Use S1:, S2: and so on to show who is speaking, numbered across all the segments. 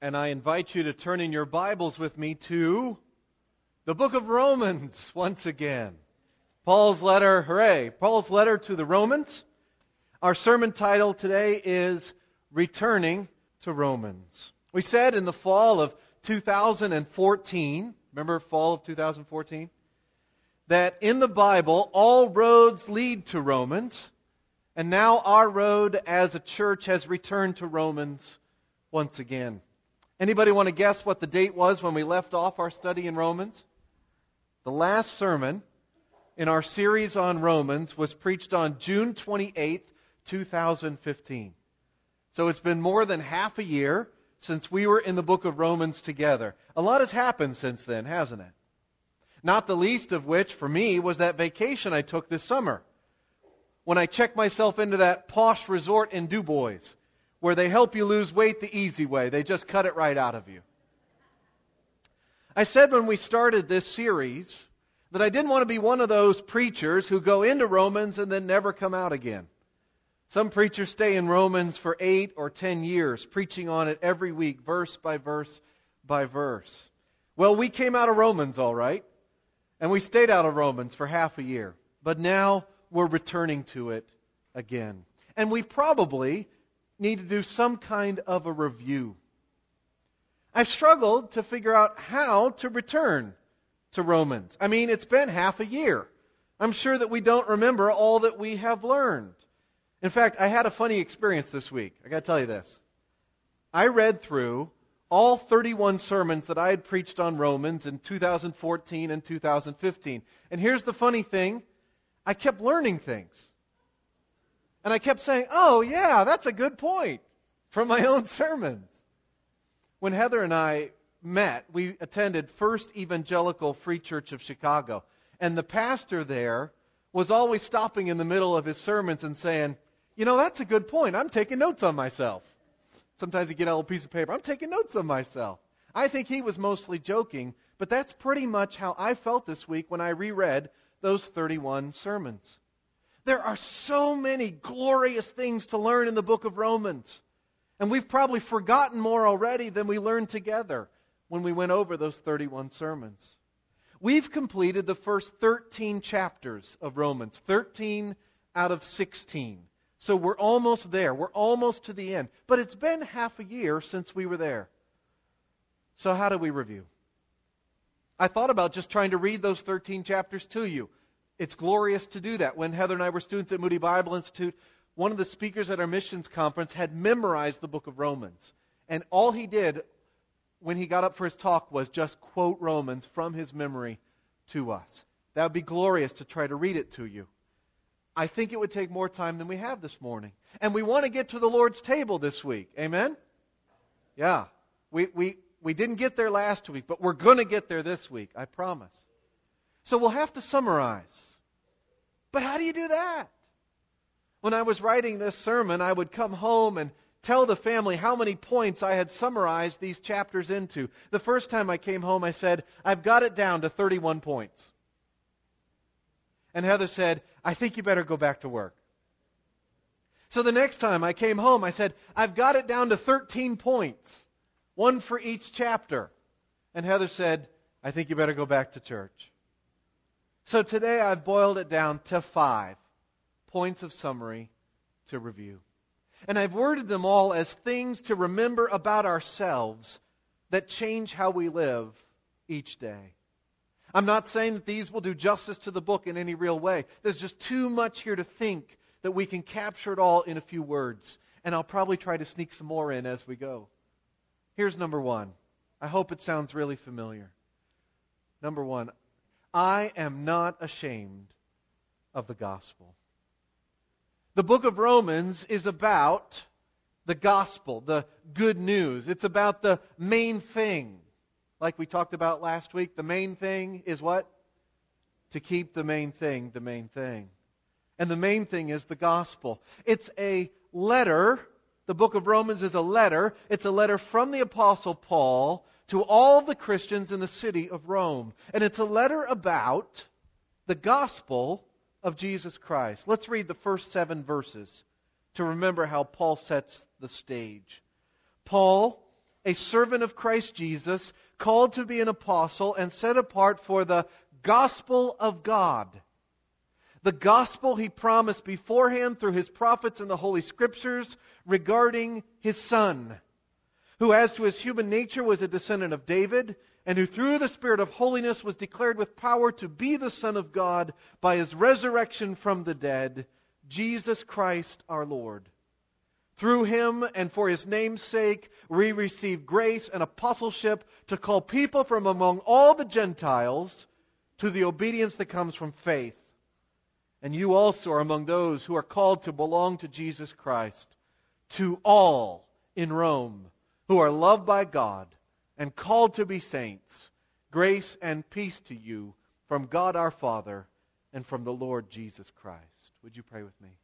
S1: and I invite you to turn in your Bibles with me to the book of Romans once again. Paul's letter to the Romans. Our sermon title today is Returning to Romans. We said in the fall of 2014, remember fall of 2014? That in the Bible, all roads lead to Romans, and now our road as a church has returned to Romans once again. Anybody want to guess what the date was when we left off our study in Romans? The last sermon in our series on Romans was preached on June 28th, 2015. So it's been more than half a year since we were in the book of Romans together. A lot has happened since then, hasn't it? Not the least of which, for me, was that vacation I took this summer, when I checked myself into that posh resort in DuBois, where they help you lose weight the easy way. They just cut it right out of you. I said when we started this series that I didn't want to be one of those preachers who go into Romans and then never come out again. Some preachers stay in Romans for 8 or 10 years, preaching on it every week, verse by verse by verse. Well, we came out of Romans all right, and we stayed out of Romans for half a year. But now we're returning to it again. And we probably need to do some kind of a review. I've struggled to figure out how to return to Romans. I mean, it's been half a year. I'm sure that we don't remember all that we have learned. In fact, I had a funny experience this week. I got to tell you this. I read through all 31 sermons that I had preached on Romans in 2014 and 2015. And here's the funny thing. I kept learning things. And I kept saying, oh yeah, that's a good point, from my own sermons. When Heather and I met, we attended First Evangelical Free Church of Chicago. And the pastor there was always stopping in the middle of his sermons and saying, you know, that's a good point. I'm taking notes on myself. Sometimes you get a little piece of paper. I'm taking notes on myself. I think he was mostly joking, but that's pretty much how I felt this week when I reread those 31 sermons. There are so many glorious things to learn in the book of Romans. And we've probably forgotten more already than we learned together when we went over those 31 sermons. We've completed the first 13 chapters of Romans, 13 out of 16. So we're almost there. We're almost to the end. But it's been half a year since we were there. So how do we review? I thought about just trying to read those 13 chapters to you. It's glorious to do that. When Heather and I were students at Moody Bible Institute, one of the speakers at our missions conference had memorized the book of Romans. And all he did when he got up for his talk was just quote Romans from his memory to us. That would be glorious to try to read it to you. I think it would take more time than we have this morning. And we want to get to the Lord's table this week. Amen? Yeah. We didn't get there last week, but we're going to get there this week. I promise. So we'll have to summarize. But how do you do that? When I was writing this sermon, I would come home and tell the family how many points I had summarized these chapters into. The first time I came home, I said, I've got it down to 31 points. And Heather said, I think you better go back to work. So the next time I came home, I said, I've got it down to 13 points, one for each chapter. And Heather said, I think you better go back to church. So today I've boiled it down to 5 points of summary to review. And I've worded them all as things to remember about ourselves that change how we live each day. I'm not saying that these will do justice to the book in any real way. There's just too much here to think that we can capture it all in a few words. And I'll probably try to sneak some more in as we go. Here's number 1. I hope it sounds really familiar. Number 1. I am not ashamed of the gospel. The book of Romans is about the gospel, the good news. It's about the main thing. Like we talked about last week, the main thing is what? To keep the main thing the main thing. And the main thing is the gospel. It's a letter. The book of Romans is a letter. It's a letter from the Apostle Paul to all the Christians in the city of Rome. And it's a letter about the gospel of Jesus Christ. Let's read the first 7 verses to remember how Paul sets the stage. Paul, a servant of Christ Jesus, called to be an apostle and set apart for the gospel of God. The gospel He promised beforehand through His prophets in the Holy Scriptures regarding His Son, who as to His human nature was a descendant of David, and who through the Spirit of holiness was declared with power to be the Son of God by His resurrection from the dead, Jesus Christ our Lord. Through Him and for His name's sake, we receive grace and apostleship to call people from among all the Gentiles to the obedience that comes from faith. And you also are among those who are called to belong to Jesus Christ. To all in Rome who are loved by God and called to be saints, grace and peace to you from God our Father and from the Lord Jesus Christ. Would you pray with me?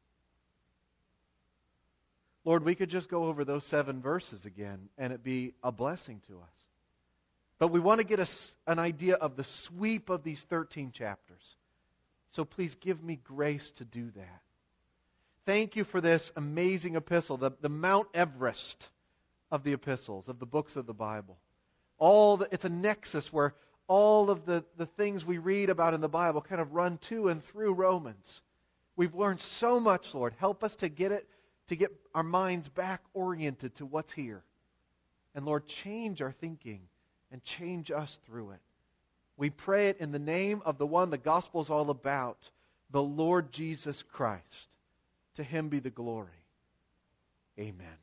S1: Lord, we could just go over those 7 verses again and it be a blessing to us. But we want to get an idea of the sweep of these 13 chapters. So please give me grace to do that. Thank you for this amazing epistle, the Mount Everest of the epistles, of the books of the Bible. It's a nexus where all of the things we read about in the Bible kind of run to and through Romans. We've learned so much, Lord. Help us to get our minds back oriented to what's here. And Lord, change our thinking and change us through it. We pray it in the name of the one the gospel is all about, the Lord Jesus Christ. To Him be the glory. Amen.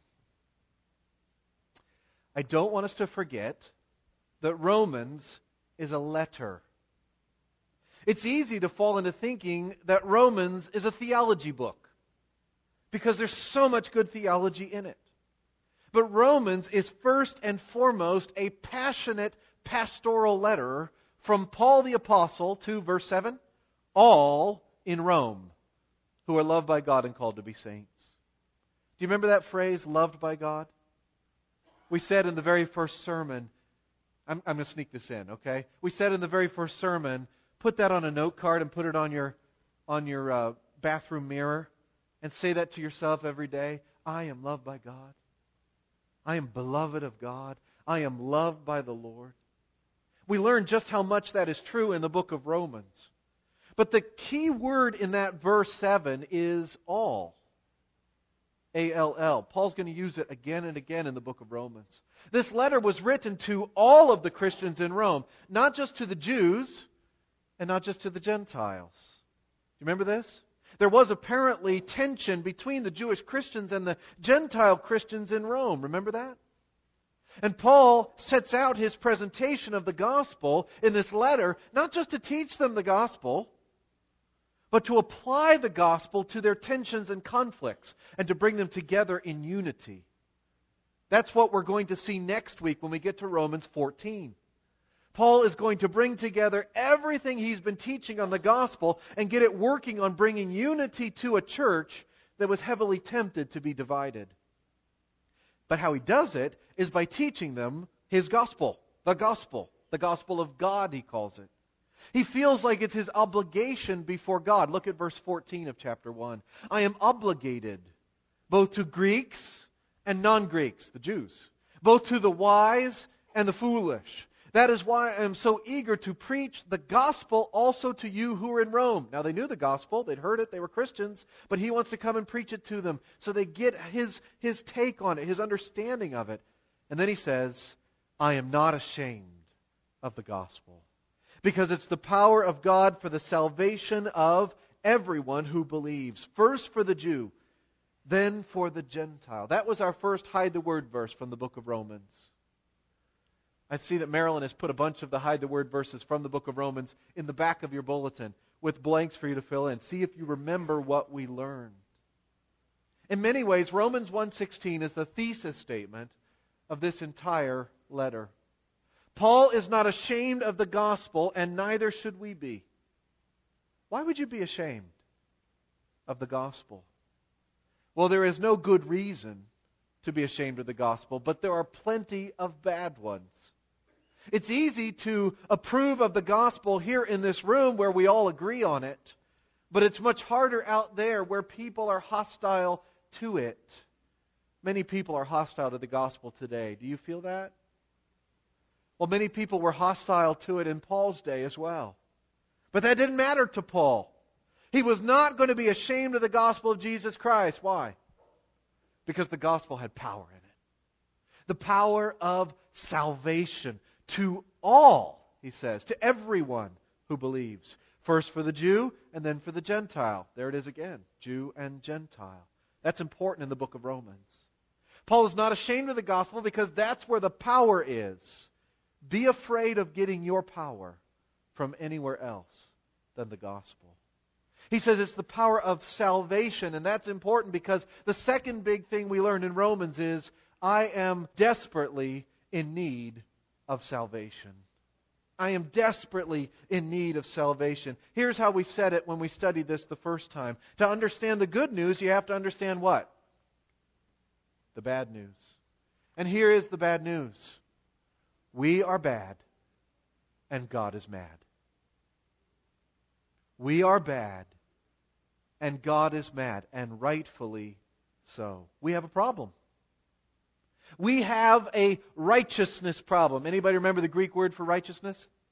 S1: I don't want us to forget that Romans is a letter. It's easy to fall into thinking that Romans is a theology book because there's so much good theology in it. But Romans is first and foremost a passionate pastoral letter from Paul the Apostle to, verse 7, all in Rome who are loved by God and called to be saints. Do you remember that phrase, loved by God? We said in the very first sermon, I'm going to sneak this in, okay? We said in the very first sermon, put that on a note card and put it on your bathroom mirror and say that to yourself every day. I am loved by God. I am beloved of God. I am loved by the Lord. We learn just how much that is true in the book of Romans. But the key word in that verse 7 is all. A-L-L. Paul's going to use it again and again in the book of Romans. This letter was written to all of the Christians in Rome, not just to the Jews and not just to the Gentiles. Do you remember this? There was apparently tension between the Jewish Christians and the Gentile Christians in Rome. Remember that? And Paul sets out his presentation of the gospel in this letter, not just to teach them the gospel, but to apply the gospel to their tensions and conflicts and to bring them together in unity. That's what we're going to see next week when we get to Romans 14. Paul is going to bring together everything he's been teaching on the gospel and get it working on bringing unity to a church that was heavily tempted to be divided. But how he does it is by teaching them his gospel, the gospel of God, he calls it. He feels like it's his obligation before God. Look at verse 14 of chapter 1. I am obligated both to Greeks and non-Greeks, the Jews, both to the wise and the foolish. That is why I am so eager to preach the gospel also to you who are in Rome. Now they knew the gospel, they'd heard it, they were Christians, but he wants to come and preach it to them so they get his take on it, his understanding of it. And then he says, I am not ashamed of the gospel, because it's the power of God for the salvation of everyone who believes. First for the Jew, then for the Gentile. That was our first hide the word verse from the book of Romans. I see that Marilyn has put a bunch of the hide the word verses from the book of Romans in the back of your bulletin with blanks for you to fill in. See if you remember what we learned. In many ways, Romans 1:16 is the thesis statement of this entire letter. Paul is not ashamed of the gospel, and neither should we be. Why would you be ashamed of the gospel? Well, there is no good reason to be ashamed of the gospel, but there are plenty of bad ones. It's easy to approve of the gospel here in this room where we all agree on it, but it's much harder out there where people are hostile to it. Many people are hostile to the gospel today. Do you feel that? Well, many people were hostile to it in Paul's day as well. But that didn't matter to Paul. He was not going to be ashamed of the gospel of Jesus Christ. Why? Because the gospel had power in it. The power of salvation to all, he says, to everyone who believes. First for the Jew and then for the Gentile. There it is again, Jew and Gentile. That's important in the book of Romans. Paul is not ashamed of the gospel because that's where the power is. Be afraid of getting your power from anywhere else than the gospel. He says it's the power of salvation, and that's important because the second big thing we learn in Romans is, I am desperately in need of salvation. I am desperately in need of salvation. Here's how we said it when we studied this the first time. To understand the good news, you have to understand what? The bad news. And here is the bad news. We are bad, and God is mad. We are bad, and God is mad, and rightfully so. We have a problem. We have a righteousness problem. Anybody remember the Greek word for righteousness?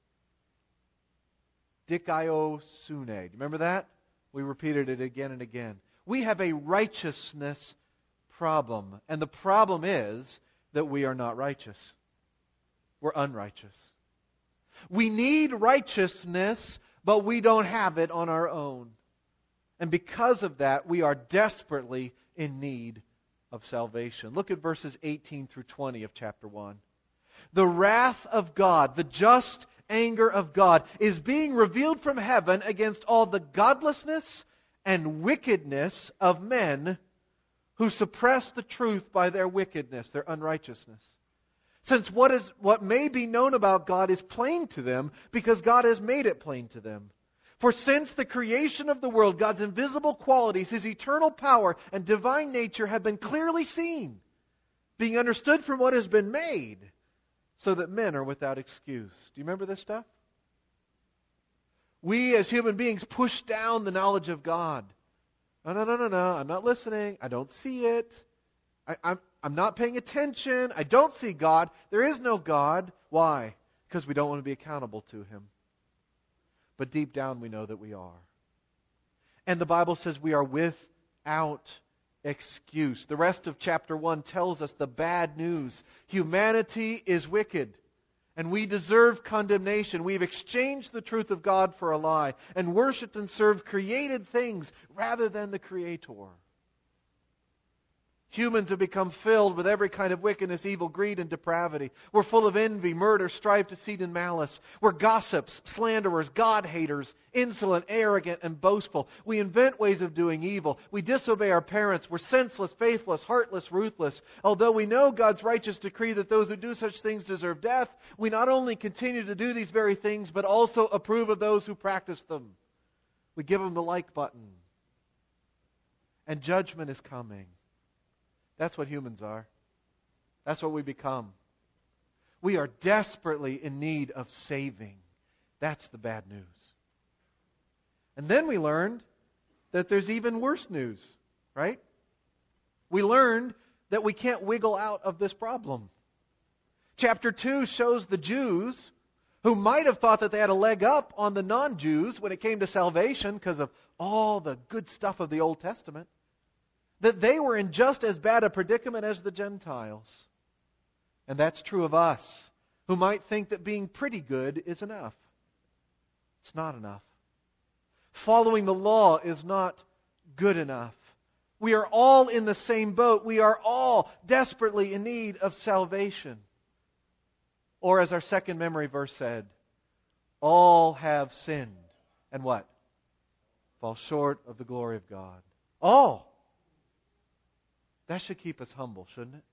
S1: Dikaiosune. Do you remember that? We repeated it again and again. We have a righteousness problem. And the problem is that we are not righteous. We're unrighteous. We need righteousness, but we don't have it on our own. And because of that, we are desperately in need of salvation. Look at verses 18 through 20 of chapter 1. The wrath of God, the just anger of God, is being revealed from heaven against all the godlessness and wickedness of men who suppress the truth by their wickedness, their unrighteousness. Since what may be known about God is plain to them, because God has made it plain to them. For since the creation of the world, God's invisible qualities, His eternal power and divine nature have been clearly seen, being understood from what has been made, so that men are without excuse. Do you remember this stuff? We as human beings push down the knowledge of God. No, I'm not listening. I don't see it. I'm not paying attention. I don't see God. There is no God. Why? Because we don't want to be accountable to Him. But deep down we know that we are. And the Bible says we are without excuse. The rest of chapter 1 tells us the bad news. Humanity is wicked, and we deserve condemnation. We've exchanged the truth of God for a lie and worshipped and served created things rather than the Creator. Humans have become filled with every kind of wickedness, evil, greed, and depravity. We're full of envy, murder, strife, deceit, and malice. We're gossips, slanderers, God-haters, insolent, arrogant, and boastful. We invent ways of doing evil. We disobey our parents. We're senseless, faithless, heartless, ruthless. Although we know God's righteous decree that those who do such things deserve death, we not only continue to do these very things, but also approve of those who practice them. We give them the like button. And judgment is coming. That's what humans are. That's what we become. We are desperately in need of saving. That's the bad news. And then we learned that there's even worse news, right? We learned that we can't wiggle out of this problem. Chapter 2 shows the Jews who might have thought that they had a leg up on the non-Jews when it came to salvation because of all the good stuff of the Old Testament, that they were in just as bad a predicament as the Gentiles. And that's true of us, who might think that being pretty good is enough. It's not enough. Following the law is not good enough. We are all in the same boat. We are all desperately in need of salvation. Or as our second memory verse said, all have sinned. And what? Fall short of the glory of God. All. That should keep us humble, shouldn't it?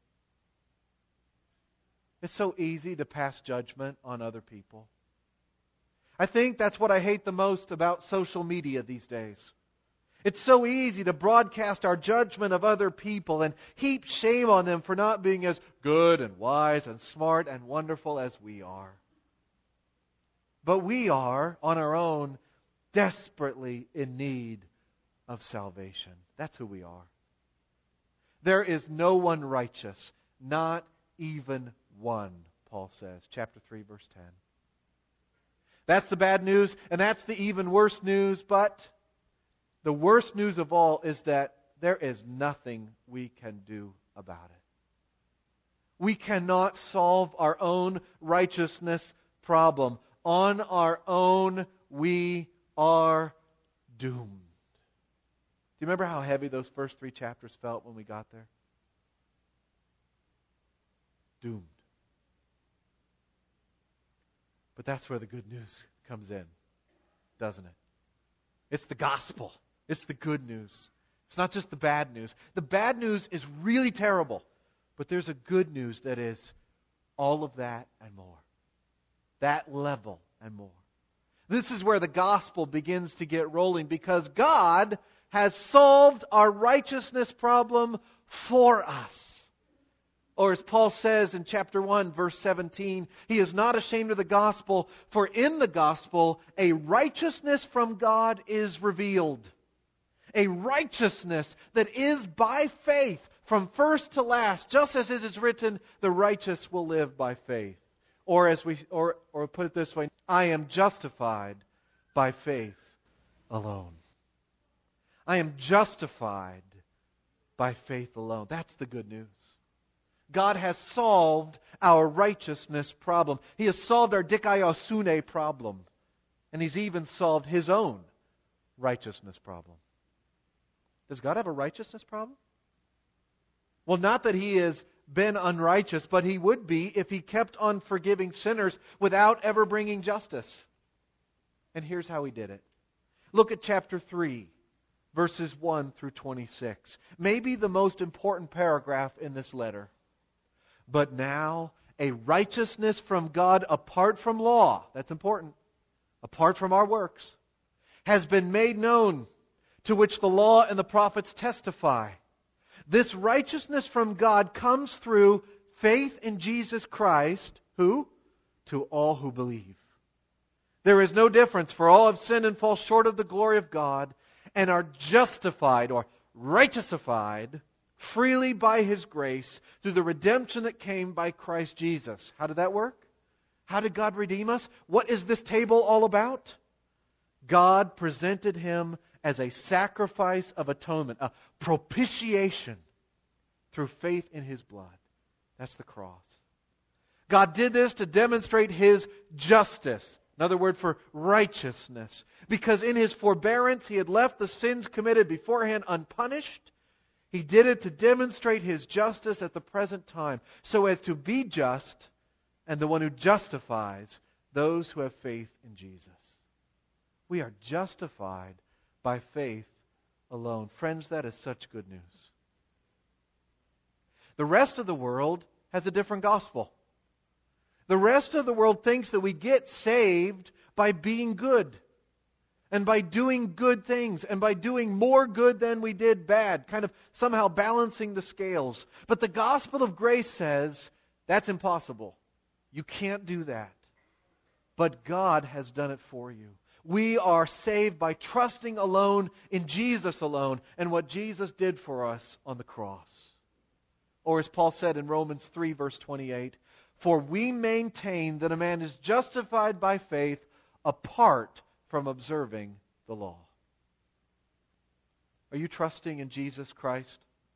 S1: It's so easy to pass judgment on other people. I think that's what I hate the most about social media these days. It's so easy to broadcast our judgment of other people and heap shame on them for not being as good and wise and smart and wonderful as we are. But we are, on our own, desperately in need of salvation. That's who we are. There is no one righteous, not even one, Paul says. Chapter 3, verse 10. That's the bad news, and that's the even worse news, but the worst news of all is that there is nothing we can do about it. We cannot solve our own righteousness problem. On our own, we are doomed. Do you remember how heavy those first 3 chapters felt when we got there? Doomed. But that's where the good news comes in, doesn't it? It's the gospel. It's the good news. It's not just the bad news. The bad news is really terrible. But there's a good news that is all of that and more. That level and more. This is where the gospel begins to get rolling because God has solved our righteousness problem for us. Or as Paul says in chapter 1, verse 17, He is not ashamed of the gospel, for in the gospel a righteousness from God is revealed. A righteousness that is by faith from first to last, just as it is written, the righteous will live by faith. Or put it this way, I am justified by faith alone. I am justified by faith alone. That's the good news. God has solved our righteousness problem. He has solved our dikaiosune problem. And He's even solved His own righteousness problem. Does God have a righteousness problem? Well, not that He has been unrighteous, but He would be if He kept on forgiving sinners without ever bringing justice. And here's how He did it. Look at chapter 3, verses 1 through 26. Maybe the most important paragraph in this letter. But now, a righteousness from God apart from law, that's important, apart from our works, has been made known, to which the law and the prophets testify. This righteousness from God comes through faith in Jesus Christ, who? To all who believe. There is no difference, for all have sinned and fall short of the glory of God, and are justified or righteousified freely by His grace through the redemption that came by Christ Jesus. How did that work? How did God redeem us? What is this table all about? God presented Him as a sacrifice of atonement, a propitiation through faith in His blood. That's the cross. God did this to demonstrate His justice. Another word for righteousness. Because in His forbearance He had left the sins committed beforehand unpunished. He did it to demonstrate His justice at the present time, so as to be just and the one who justifies those who have faith in Jesus. We are justified by faith alone. Friends, that is such good news. The rest of the world has a different gospel. The rest of the world thinks that we get saved by being good and by doing good things and by doing more good than we did bad, kind of somehow balancing the scales. But the gospel of grace says that's impossible. You can't do that. But God has done it for you. We are saved by trusting alone in Jesus alone and what Jesus did for us on the cross. Or as Paul said in Romans 3, verse 28, for we maintain that a man is justified by faith apart from observing the law. Are you trusting in Jesus Christ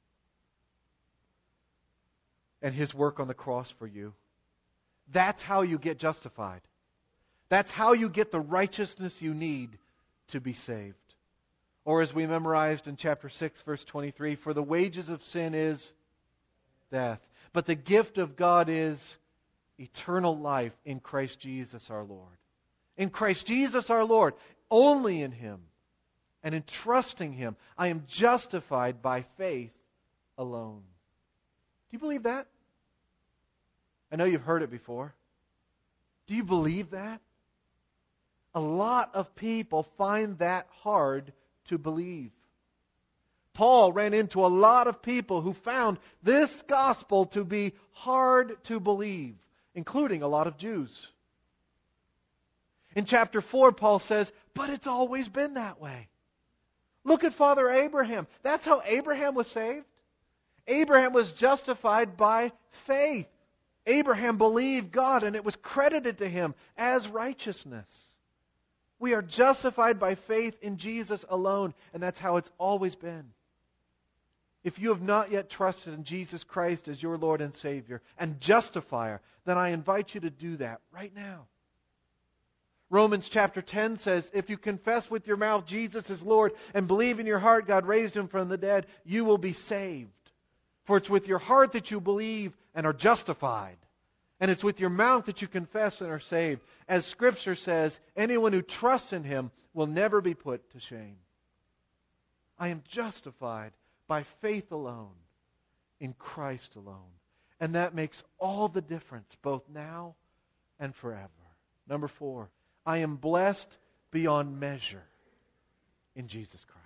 S1: and His work on the cross for you? That's how you get justified. That's how you get the righteousness you need to be saved. Or as we memorized in chapter 6, verse 23, for the wages of sin is death, but the gift of God is eternal life in Christ Jesus our Lord. In Christ Jesus our Lord, only in Him, and in trusting Him, I am justified by faith alone. Do you believe that? I know you've heard it before. Do you believe that? A lot of people find that hard to believe. Paul ran into a lot of people who found this gospel to be hard to believe, including a lot of Jews. In chapter 4, Paul says, but it's always been that way. Look at Father Abraham. That's how Abraham was saved. Abraham was justified by faith. Abraham believed God, and it was credited to him as righteousness. We are justified by faith in Jesus alone, and that's how it's always been. If you have not yet trusted in Jesus Christ as your Lord and Savior and justifier, then I invite you to do that right now. Romans chapter 10 says, if you confess with your mouth Jesus is Lord and believe in your heart God raised Him from the dead, you will be saved. For it's with your heart that you believe and are justified. And it's with your mouth that you confess and are saved. As Scripture says, anyone who trusts in Him will never be put to shame. I am justified by faith alone, in Christ alone. And that makes all the difference, both now and forever. Number 4, I am blessed beyond measure in Jesus Christ.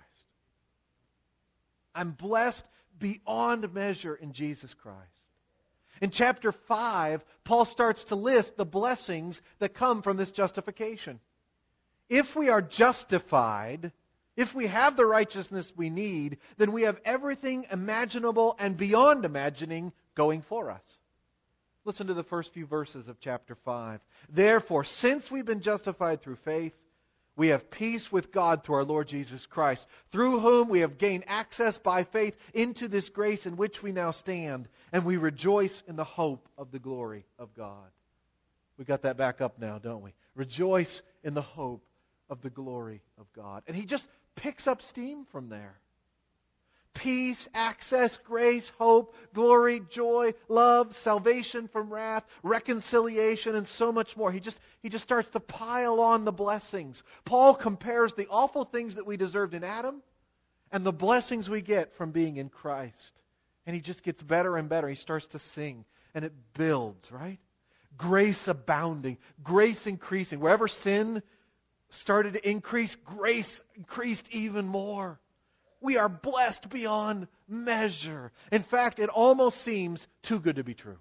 S1: I'm blessed beyond measure in Jesus Christ. In chapter 5, Paul starts to list the blessings that come from this justification. If we are justified, if we have the righteousness we need, then we have everything imaginable and beyond imagining going for us. Listen to the first few verses of chapter 5. Therefore, since we've been justified through faith, we have peace with God through our Lord Jesus Christ, through whom we have gained access by faith into this grace in which we now stand, and we rejoice in the hope of the glory of God. We got that back up now, don't we? Rejoice in the hope of the glory of God. And he just picks up steam from there. Peace, access, grace, hope, glory, joy, love, salvation from wrath, reconciliation, and so much more. He just starts to pile on the blessings. Paul compares the awful things that we deserved in Adam and the blessings we get from being in Christ. And he just gets better and better. He starts to sing, and it builds, right? Grace abounding, grace increasing. Wherever sin started to increase, grace increased even more. We are blessed beyond measure. In fact, it almost seems too good to be true.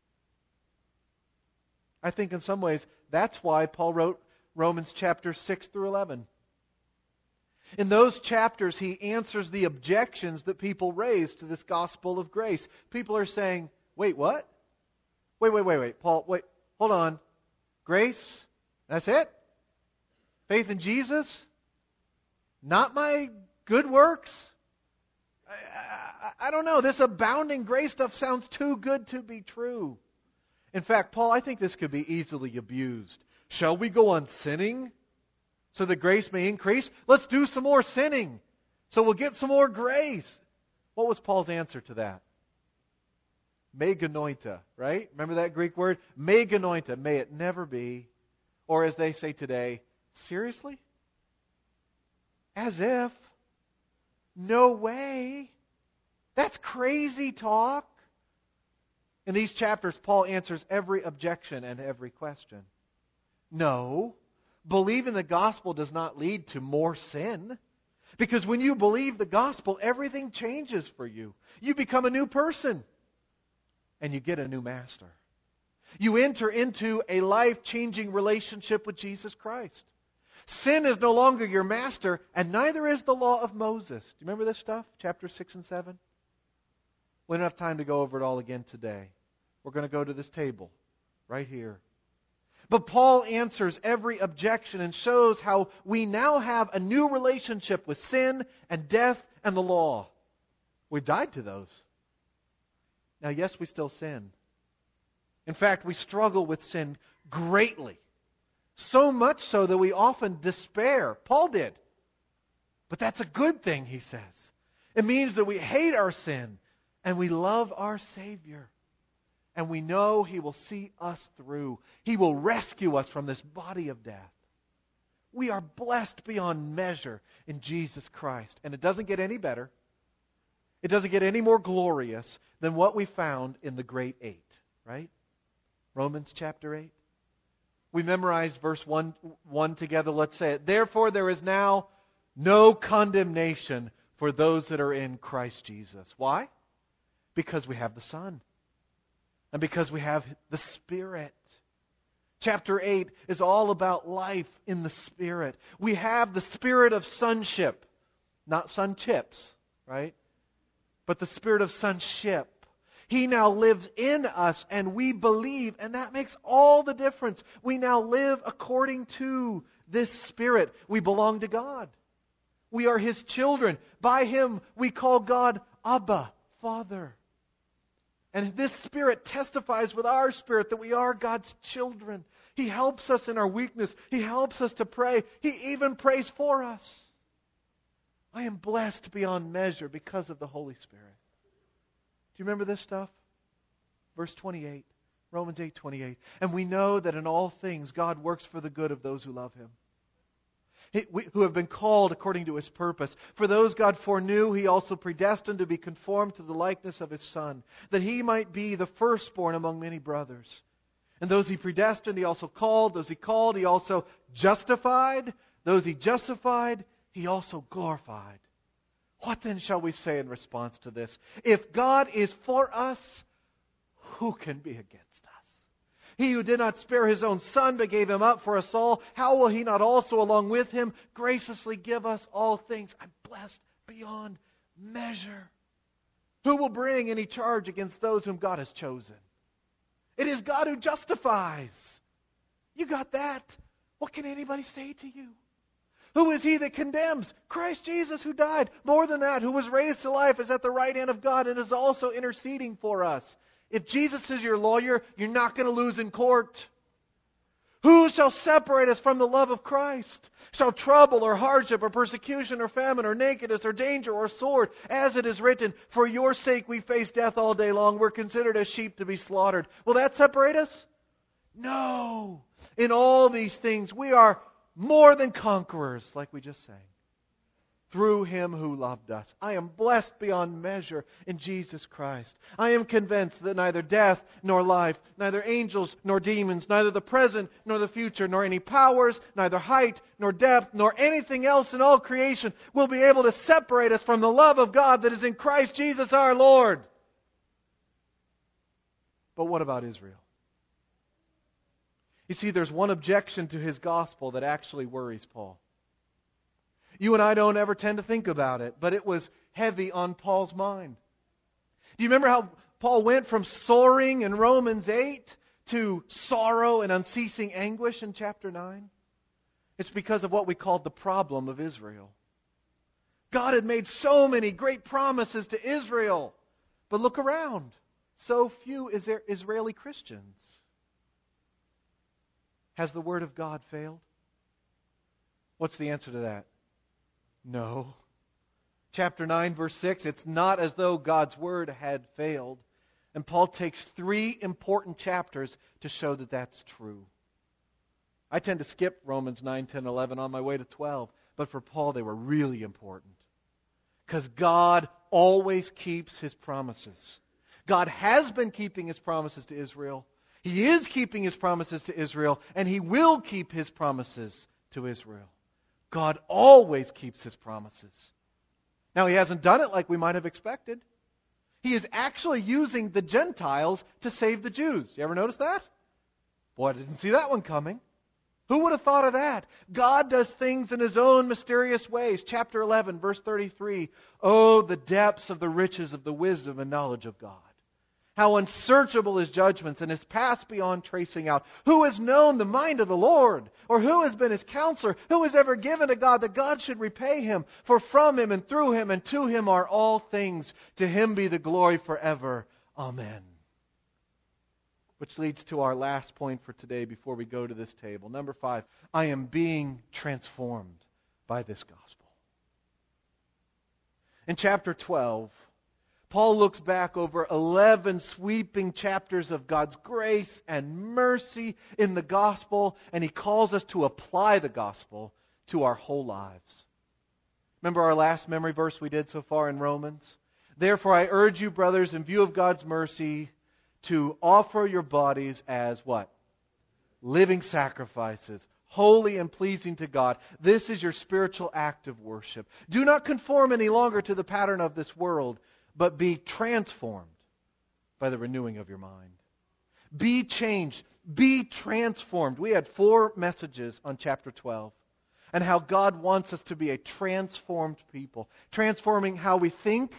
S1: I think in some ways that's why Paul wrote Romans chapters 6 through 11. In those chapters, he answers the objections that people raise to this gospel of grace. People are saying, wait, what? Wait, Paul, wait, hold on. Grace? That's it? Faith in Jesus? Not my good works? I don't know. This abounding grace stuff sounds too good to be true. In fact, Paul, I think this could be easily abused. Shall we go on sinning so that grace may increase? Let's do some more sinning so we'll get some more grace. What was Paul's answer to that? Meganoita, right? Remember that Greek word? Meganoita. May it never be. Or as they say today, seriously? As if. No way. That's crazy talk. In these chapters, Paul answers every objection and every question. No, believing the gospel does not lead to more sin. Because when you believe the gospel, everything changes for you. You become a new person. And you get a new master. You enter into a life-changing relationship with Jesus Christ. Sin is no longer your master, and neither is the law of Moses. Do you remember this stuff? Chapters 6 and 7? We don't have time to go over it all again today. We're going to go to this table right here. But Paul answers every objection and shows how we now have a new relationship with sin and death and the law. We've died to those. Now, yes, we still sin. In fact, we struggle with sin greatly. So much so that we often despair. Paul did. But that's a good thing, he says. It means that we hate our sin and we love our Savior. And we know He will see us through. He will rescue us from this body of death. We are blessed beyond measure in Jesus Christ. And it doesn't get any better. It doesn't get any more glorious than what we found in the great 8. Right? Romans chapter 8. We memorized verse 1 together. Let's say it. Therefore, there is now no condemnation for those that are in Christ Jesus. Why? Because we have the Son. And because we have the Spirit. Chapter 8 is all about life in the Spirit. We have the spirit of sonship. Not son chips, right? but the Spirit of sonship. He now lives in us, and we believe, and that makes all the difference. We now live according to this Spirit. We belong to God. We are His children. By Him, we call God Abba, Father. And this Spirit testifies with our spirit that we are God's children. He helps us in our weakness. He helps us to pray. He even prays for us. I am blessed beyond measure because of the Holy Spirit. Do you remember this stuff? Verse 28, Romans 8:28. And we know that in all things God works for the good of those who love Him, who have been called according to His purpose. For those God foreknew, He also predestined to be conformed to the likeness of His Son, that He might be the firstborn among many brothers. And those He predestined, He also called. Those He called, He also justified. Those He justified, He also glorified. What then shall we say in response to this? If God is for us, who can be against us? He who did not spare His own Son, but gave Him up for us all, how will He not also along with Him graciously give us all things? I'm blessed beyond measure. Who will bring any charge against those whom God has chosen? It is God who justifies. You got that? What can anybody say to you? Who is he that condemns? Christ Jesus, who died. More than that, who was raised to life, is at the right hand of God and is also interceding for us. If Jesus is your lawyer, you're not going to lose in court. Who shall separate us from the love of Christ? Shall trouble or hardship or persecution or famine or nakedness or danger or sword? As it is written, for your sake we face death all day long. We're considered as sheep to be slaughtered. Will that separate us? No. In all these things we are more than conquerors, like we just sang, through Him who loved us. I am blessed beyond measure in Jesus Christ. I am convinced that neither death nor life, neither angels nor demons, neither the present nor the future, nor any powers, neither height nor depth, nor anything else in all creation will be able to separate us from the love of God that is in Christ Jesus our Lord. But what about Israel? You see, there's one objection to his gospel that actually worries Paul. You and I don't ever tend to think about it, but it was heavy on Paul's mind. Do you remember how Paul went from soaring in Romans 8 to sorrow and unceasing anguish in chapter 9? It's because of what we called the problem of Israel. God had made so many great promises to Israel, but look around. So few Israeli Christians. Has the Word of God failed? What's the answer to that? No. Chapter 9, verse 6, it's not as though God's Word had failed. And Paul takes 3 important chapters to show that that's true. I tend to skip Romans 9, 10, 11 on my way to 12. But for Paul, they were really important. Because God always keeps His promises. God has been keeping His promises to Israel. He is keeping His promises to Israel, and He will keep His promises to Israel. God always keeps His promises. Now, He hasn't done it like we might have expected. He is actually using the Gentiles to save the Jews. You ever notice that? Boy, I didn't see that one coming. Who would have thought of that? God does things in His own mysterious ways. Chapter 11, verse 33. Oh, the depths of the riches of the wisdom and knowledge of God. How unsearchable His judgments and His paths beyond tracing out. Who has known the mind of the Lord? Or who has been His counselor? Who has ever given to God that God should repay Him? For from Him and through Him and to Him are all things. To Him be the glory forever. Amen. Which leads to our last point for today before we go to this table. Number 5, I am being transformed by this gospel. In chapter 12, Paul looks back over 11 sweeping chapters of God's grace and mercy in the gospel, and he calls us to apply the gospel to our whole lives. Remember our last memory verse we did so far in Romans? Therefore I urge you, brothers, in view of God's mercy, to offer your bodies as what? Living sacrifices, holy and pleasing to God. This is your spiritual act of worship. Do not conform any longer to the pattern of this world, but be transformed by the renewing of your mind. Be changed. Be transformed. We had 4 messages on chapter 12 and how God wants us to be a transformed people. Transforming how we think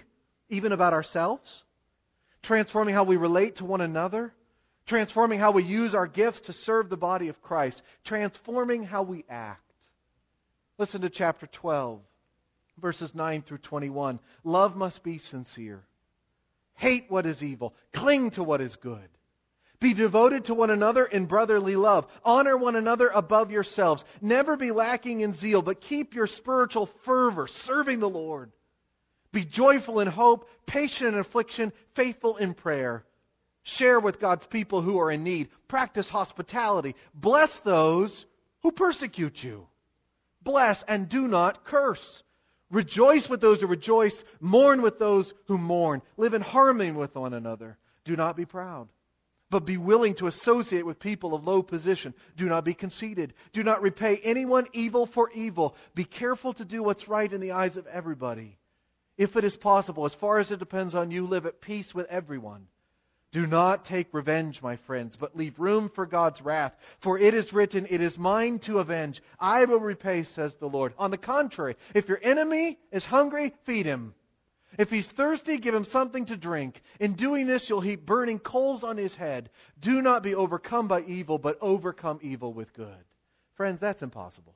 S1: even about ourselves, transforming how we relate to one another, transforming how we use our gifts to serve the body of Christ, transforming how we act. Listen to chapter 12, verses 9 through 21. Love must be sincere. Hate what is evil. Cling to what is good. Be devoted to one another in brotherly love. Honor one another above yourselves. Never be lacking in zeal, but keep your spiritual fervor, serving the Lord. Be joyful in hope, patient in affliction, faithful in prayer. Share with God's people who are in need. Practice hospitality. Bless those who persecute you. Bless and do not curse. Rejoice with those who rejoice. Mourn with those who mourn. Live in harmony with one another. Do not be proud, but be willing to associate with people of low position. Do not be conceited. Do not repay anyone evil for evil. Be careful to do what's right in the eyes of everybody. If it is possible, as far as it depends on you, live at peace with everyone. Do not take revenge, my friends, but leave room for God's wrath. For it is written, "It is mine to avenge. I will repay," says the Lord. On the contrary, if your enemy is hungry, feed him. If he's thirsty, give him something to drink. In doing this, you'll heap burning coals on his head. Do not be overcome by evil, but overcome evil with good. Friends, that's impossible.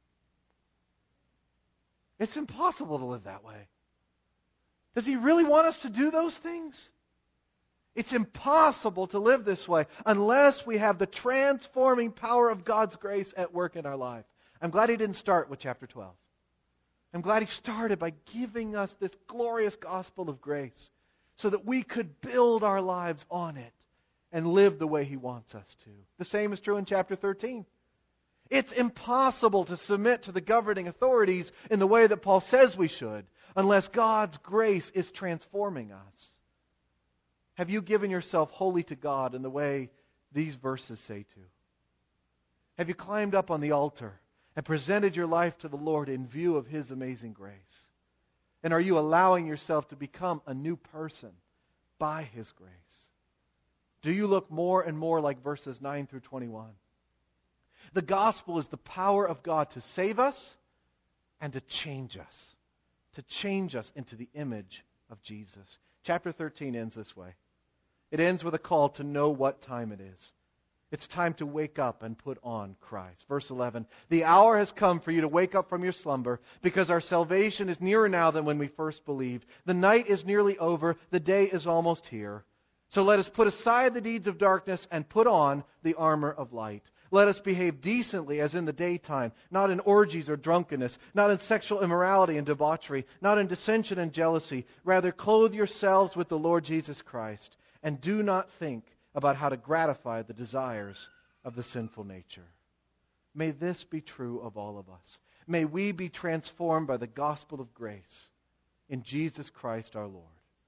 S1: It's impossible to live that way. Does He really want us to do those things? It's impossible to live this way unless we have the transforming power of God's grace at work in our life. I'm glad He didn't start with chapter 12. I'm glad He started by giving us this glorious gospel of grace so that we could build our lives on it and live the way He wants us to. The same is true in chapter 13. It's impossible to submit to the governing authorities in the way that Paul says we should unless God's grace is transforming us. Have you given yourself wholly to God in the way these verses say to? Have you climbed up on the altar and presented your life to the Lord in view of His amazing grace? And are you allowing yourself to become a new person by His grace? Do you look more and more like verses 9 through 21? The gospel is the power of God to save us and to change us into the image of Jesus. Chapter 13 ends this way. It ends with a call to know what time it is. It's time to wake up and put on Christ. Verse 11, "The hour has come for you to wake up from your slumber, because our salvation is nearer now than when we first believed. The night is nearly over, the day is almost here. So let us put aside the deeds of darkness and put on the armor of light. Let us behave decently as in the daytime, not in orgies or drunkenness, not in sexual immorality and debauchery, not in dissension and jealousy. Rather, clothe yourselves with the Lord Jesus Christ, and do not think about how to gratify the desires of the sinful nature." May this be true of all of us. May we be transformed by the gospel of grace in Jesus Christ our Lord.